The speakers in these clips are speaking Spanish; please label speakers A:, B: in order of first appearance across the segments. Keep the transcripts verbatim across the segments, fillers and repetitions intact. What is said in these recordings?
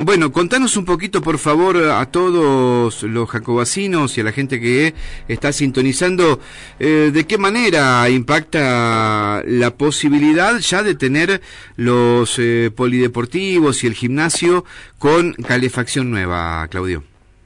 A: bueno, contanos un poquito, por favor, a todos los jacobacinos y a la gente que está sintonizando, eh, de qué manera impacta la posibilidad ya de tener los eh, polideportivos y el gimnasio con calefacción nueva, Claudio.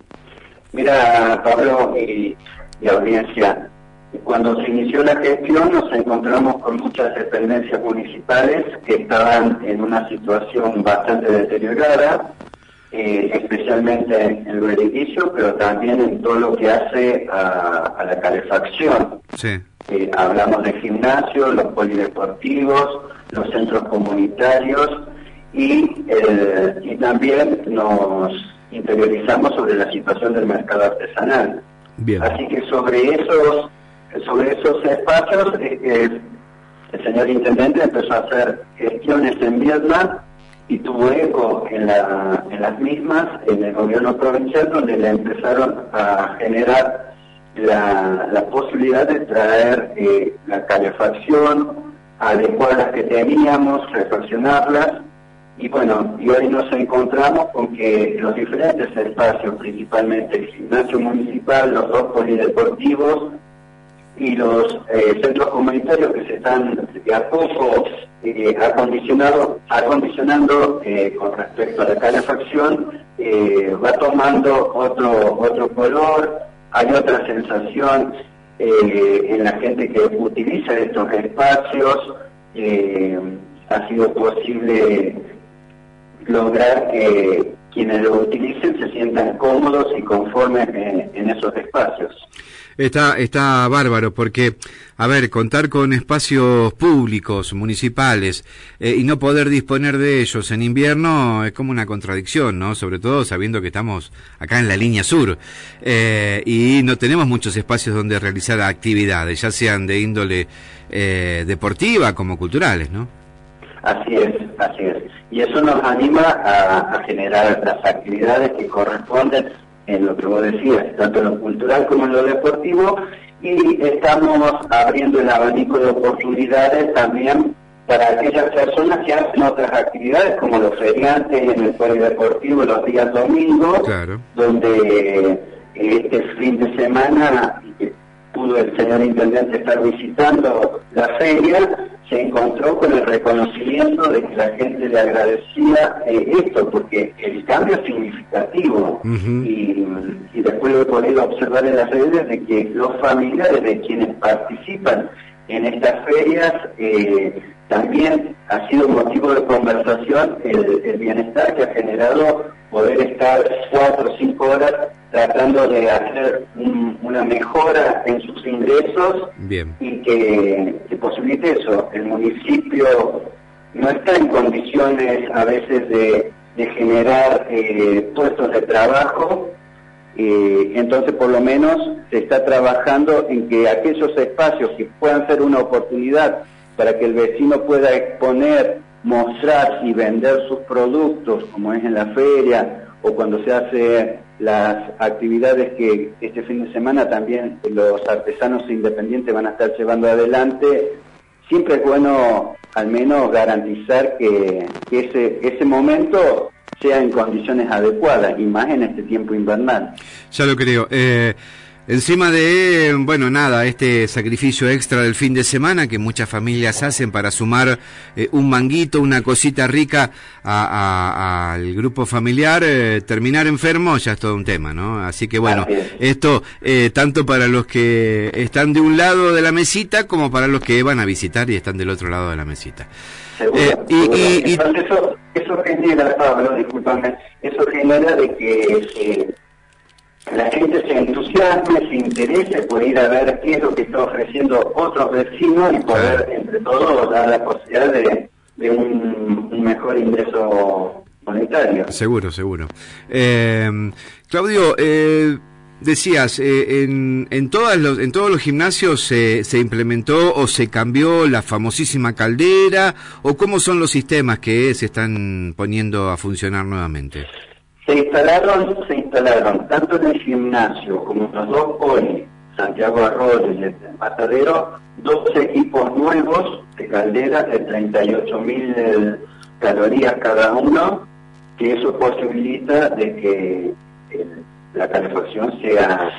B: Mira, Pablo y, y audiencia, cuando se inició la gestión nos encontramos con muchas dependencias municipales que estaban en una situación bastante deteriorada, eh, especialmente en lo edilicio, pero también en todo lo que hace a, a la calefacción.
A: Sí.
B: Eh, hablamos de gimnasio, los polideportivos, los centros comunitarios y, eh, y también nos interiorizamos sobre la situación del mercado artesanal.
A: Bien.
B: Así que sobre esos sobre esos espacios eh, eh, el señor intendente empezó a hacer gestiones en Vietnam y tuvo eco en, la, en las mismas en el gobierno provincial, donde le empezaron a generar la, la posibilidad de traer eh, la calefacción, adecuar las que teníamos, refaccionarlas. Y bueno, y hoy nos encontramos con que los diferentes espacios, principalmente el gimnasio municipal, los dos polideportivos y los eh, centros comunitarios que se están de a poco eh, acondicionado, acondicionando eh, con respecto a la calefacción, eh, va tomando otro otro color, hay otra sensación eh, en la gente que utiliza estos espacios. Eh, ha sido posible lograr que quienes lo utilicen se sientan cómodos y conformes en, en esos espacios.
A: Está, está bárbaro, porque, a ver, contar con espacios públicos, municipales, eh, y no poder disponer de ellos en invierno es como una contradicción, ¿no? Sobre todo sabiendo que estamos acá en la línea sur, eh, y no tenemos muchos espacios donde realizar actividades, ya sean de índole eh, deportiva como culturales, ¿no?
B: Así es, así es. Y eso nos anima a, a generar las actividades que corresponden en lo que vos decías, tanto en lo cultural como en lo deportivo, y estamos abriendo el abanico de oportunidades también para aquellas personas que hacen otras actividades, como los feriantes en el polideportivo los días domingos,
A: claro,
B: donde este fin de semana pudo el señor intendente estar visitando la feria, se encontró con el reconocimiento de que la gente le agradecía eh, esto, porque el cambio es significativo. Uh-huh. y, y después lo he podido observar en las redes de que los familiares de quienes participan en estas ferias eh, también ha sido motivo de conversación el, el bienestar que ha generado poder estar cuatro o cinco horas tratando de hacer un, una mejora en sus ingresos.
A: Bien.
B: Y que, que posibilite eso. El municipio no está en condiciones a veces de, de generar eh, puestos de trabajo, eh, entonces por lo menos se está trabajando en que aquellos espacios que puedan ser una oportunidad para que el vecino pueda exponer, mostrar y vender sus productos, como es en la feria o cuando se hace las actividades que este fin de semana también los artesanos independientes van a estar llevando adelante. Siempre es bueno al menos garantizar que, que ese, ese momento sea en condiciones adecuadas, y más en este tiempo invernal.
A: Ya lo creo. Eh... Encima de, bueno, nada, este sacrificio extra del fin de semana que muchas familias hacen para sumar eh, un manguito, una cosita rica a, a, al grupo familiar, eh, terminar enfermo ya es todo un tema, ¿no? Así que bueno, esto eh, tanto para los que están de un lado de la mesita como para los que van a visitar y están del otro lado de la mesita.
B: Seguro,
A: eh, y,
B: seguro.
A: Y, y,
B: Entonces eso, eso genera, Pablo, discúlpame, eso genera de que eh, la gente se entusiasme, se interese por ir a ver qué es lo que está ofreciendo otros vecinos y poder, claro, entre todos dar la posibilidad de, de un, un mejor ingreso monetario.
A: Seguro, seguro. Eh, Claudio, eh, decías, eh, en, en, todas los, en todos los gimnasios se, se implementó o se cambió la famosísima caldera, o cómo son los sistemas que se están poniendo a funcionar nuevamente.
B: Se instalaron, se instalaron tanto en el gimnasio como en los dos poli, Santiago Arroyo y el Matadero, dos equipos nuevos de calderas de treinta y ocho mil calorías cada uno, que eso posibilita de que eh, la calefacción sea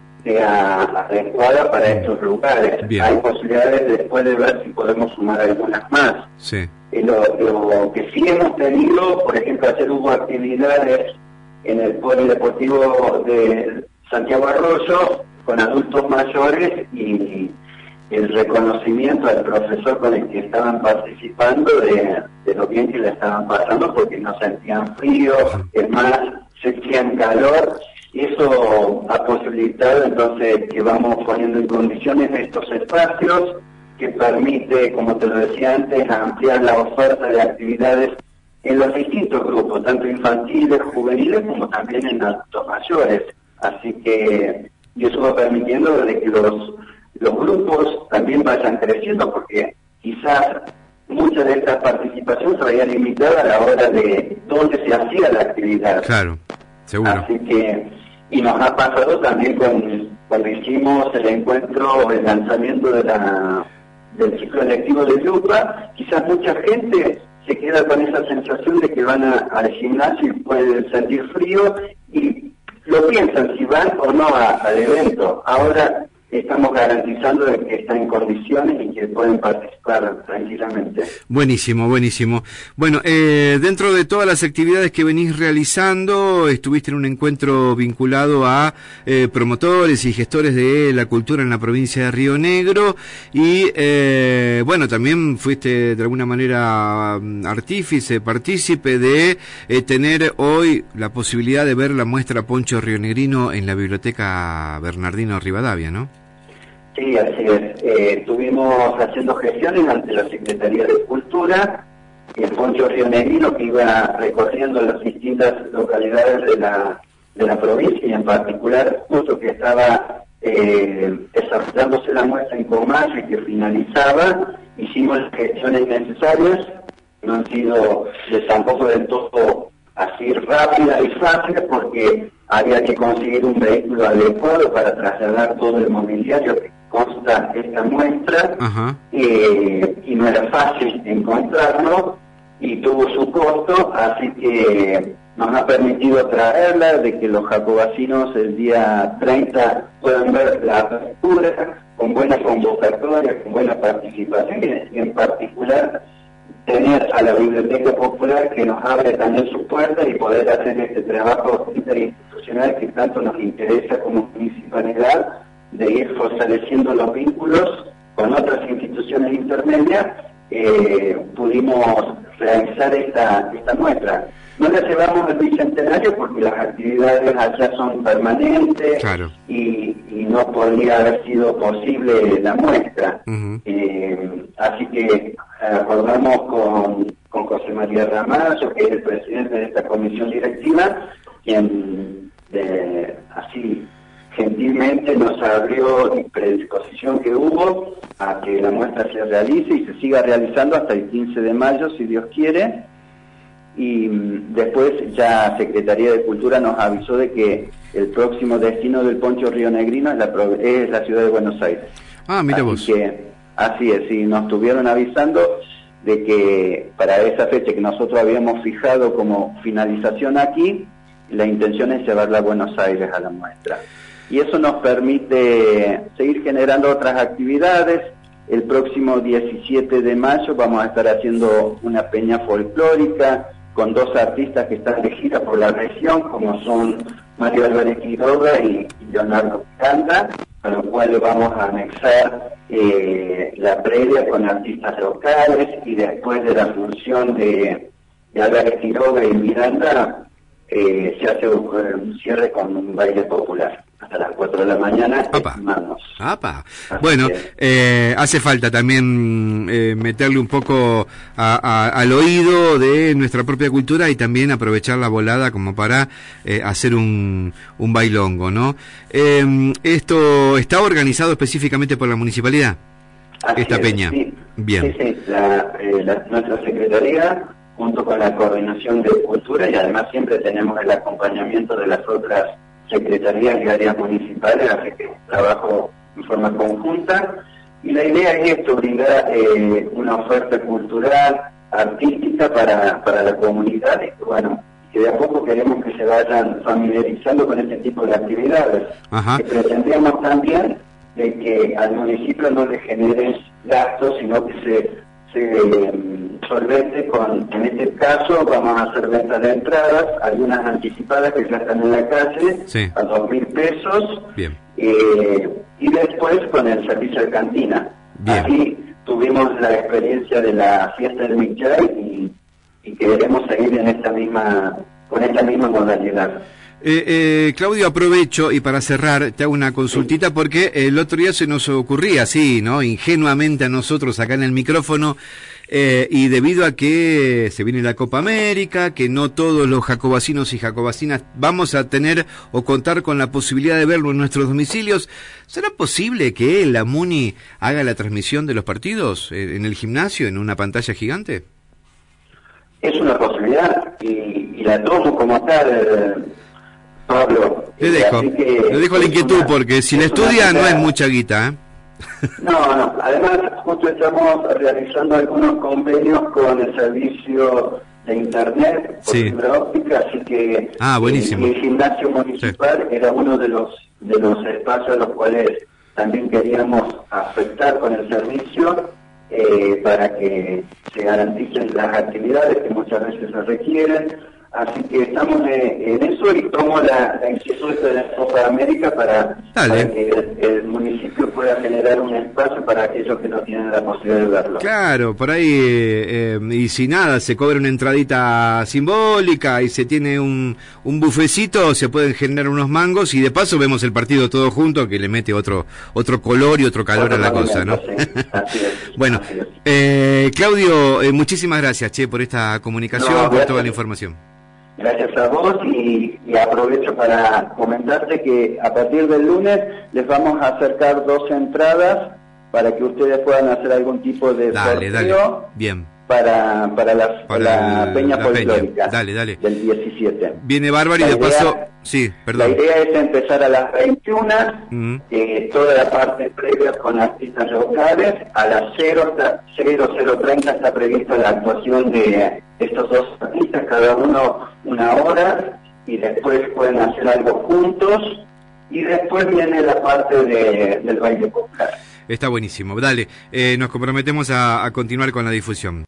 B: sea adecuada para estos lugares.
A: Bien.
B: Hay posibilidades después de ver si podemos sumar algunas más.
A: Sí.
B: Eh, lo, lo que sí hemos tenido, por ejemplo, hacer hubo actividades en el Polideportivo de Santiago Arroyo con adultos mayores y el reconocimiento al profesor con el que estaban participando de, de lo bien que le estaban pasando porque no sentían frío, es más, sentían calor. Y eso ha posibilitado entonces que vamos poniendo en condiciones estos espacios que permite, como te lo decía antes, ampliar la oferta de actividades en los distintos grupos, tanto infantiles, juveniles, como también en adultos mayores. Así que, y eso va permitiendo de que los, los grupos también vayan creciendo, porque quizás mucha de esta participación se veía limitada a la hora de dónde se hacía la actividad.
A: Claro, seguro.
B: Así que... Y nos ha pasado también con, cuando hicimos el encuentro, el lanzamiento de la, del ciclo electivo de Lupa, quizás mucha gente se queda con esa sensación de que van a, al gimnasio y pueden sentir frío y lo piensan si van o no a, al evento. Ahora estamos garantizando de que están en condiciones y que pueden participar tranquilamente.
A: Buenísimo, buenísimo. Bueno, eh, dentro de todas las actividades que venís realizando, estuviste en un encuentro vinculado a eh, promotores y gestores de la cultura en la provincia de Río Negro y, eh, bueno, también fuiste de alguna manera artífice, partícipe de eh, tener hoy la posibilidad de ver la muestra Poncho Rionegrino en la Biblioteca Bernardino Rivadavia, ¿no?
B: Sí, así es. Eh, estuvimos haciendo gestiones ante la Secretaría de Cultura, el Poncho Rionegrino que iba recorriendo las distintas localidades de la de la provincia y en particular justo que estaba eh, desarrollándose la muestra en Comayo y que finalizaba, hicimos las gestiones necesarias, no han sido de tampoco del todo así rápidas y fáciles porque había que conseguir un vehículo adecuado para trasladar todo el mobiliario que consta esta muestra, eh, y no era fácil encontrarlo y tuvo su costo, así que nos ha permitido traerla, de que los jacobacinos el día treinta puedan ver la apertura con buena convocatoria, con buena participación y en particular tener a la Biblioteca Popular que nos abre también sus puertas y poder hacer este trabajo interinstitucional que tanto nos interesa como municipalidad, de ir fortaleciendo los vínculos con otras instituciones intermedias. Eh, pudimos realizar esta, esta muestra. No la llevamos al Bicentenario porque las actividades allá son permanentes.
A: Claro.
B: y, y no podría haber sido posible la muestra.
A: Uh-huh.
B: Eh, así que acordamos con, con José María Ramallo, que es el presidente de esta comisión directiva, quien de, así gentilmente nos abrió la predisposición que hubo a que la muestra se realice y se siga realizando hasta el quince de mayo, si Dios quiere. Y después ya Secretaría de Cultura nos avisó de que el próximo destino del Poncho Rionegrino es la, es la ciudad de Buenos Aires.
A: Ah, mira
B: así
A: vos.
B: Que, así es, y nos estuvieron avisando de que para esa fecha que nosotros habíamos fijado como finalización aquí, la intención es llevarla a Buenos Aires a la muestra. Y eso nos permite seguir generando otras actividades. El próximo diecisiete de mayo vamos a estar haciendo una peña folclórica con dos artistas que están de gira por la región, como son Mario Álvarez Quiroga y Leonardo Canda, a lo cual vamos a anexar eh, la previa con artistas locales y después de la función de, de Álvarez Quiroga y Miranda eh, se hace un, un cierre con un baile popular. Hasta las cuatro de la mañana.
A: Apa. Apa. Bueno, eh, hace falta también eh, meterle un poco a, a, al oído de nuestra propia cultura y también aprovechar la volada como para eh, hacer un, un bailongo, ¿no? Eh, ¿Esto está organizado específicamente por la municipalidad?
B: Así
A: esta
B: es,
A: peña.
B: Sí.
A: Bien.
B: Sí, sí. La, eh, la, nuestra secretaría, junto con la coordinación de cultura, y además siempre tenemos el acompañamiento de las otras secretarías y áreas municipales, así que trabajo en forma conjunta, y la idea es esto, brindar eh, una oferta cultural, artística para, para la comunidad, y bueno, que de a poco queremos que se vayan familiarizando con este tipo de actividades.
A: Ajá.
B: Que pretendemos también de que al municipio no le genere gastos, sino que se, se um, solvente con, en este caso vamos a hacer venta de entradas, algunas anticipadas que ya están en la calle,
A: sí,
B: a dos mil pesos.
A: Bien.
B: Eh, y después con el servicio de cantina.
A: Bien.
B: Aquí tuvimos la experiencia de la fiesta del Michay y, y queremos seguir en esta misma, con esta misma modalidad.
A: Eh, eh, Claudio, aprovecho y para cerrar te hago una consultita porque el otro día se nos ocurría así, ¿no? Ingenuamente a nosotros acá en el micrófono, eh, y debido a que se viene la Copa América, que no todos los jacobacinos y jacobacinas vamos a tener o contar con la posibilidad de verlo en nuestros domicilios, ¿será posible que la MUNI haga la transmisión de los partidos en el gimnasio, en una pantalla gigante?
B: Es una posibilidad y, y la tomo como tal, eh, Pablo.
A: Le dejo,
B: que,
A: le dejo la inquietud
B: una,
A: porque si la estudia no es mucha guita, ¿eh?
B: No, no, además justo estamos realizando algunos convenios con el servicio de internet por
A: sí,
B: fibra óptica, así que
A: ah, buenísimo.
B: el, el gimnasio municipal sí, era uno de los de los espacios a los cuales también queríamos afectar con el servicio eh, para que se garanticen las actividades que muchas veces se requieren. Así que estamos eh, en eso y tomo la, la inquietud de la Copa de América para, para que el, el municipio pueda generar un espacio para aquellos que no tienen la posibilidad de verlo.
A: Claro, por ahí, eh, y si nada, se cobra una entradita simbólica y se tiene un, un bufecito, se pueden generar unos mangos y de paso vemos el partido todo junto que le mete otro otro color y otro calor otro a la cosa, ¿no?
B: Sí, así es,
A: bueno,
B: así es.
A: Eh, Claudio, eh, muchísimas gracias, che, por esta comunicación,
B: no,
A: por toda la información.
B: Gracias a vos y, y aprovecho para comentarte que a partir del lunes les vamos a acercar dos entradas para que ustedes puedan hacer algún tipo de
A: dale,
B: sorteo
A: dale. Bien.
B: para, para, la, para la
A: el,
B: Peña
A: la
B: Folclórica
A: Peña. Dale, dale.
B: del diecisiete.
A: Viene bárbaro y de paso... Sí, perdón.
B: La idea es empezar a las veintiuna,
A: uh-huh.
B: eh, toda la parte previa con artistas locales, a las cero cero treinta está prevista la actuación de estos dos artistas, cada uno una hora, y después pueden hacer algo juntos, y después viene la parte de, del baile popular.
A: Está buenísimo, dale, eh, nos comprometemos a, a continuar con la difusión.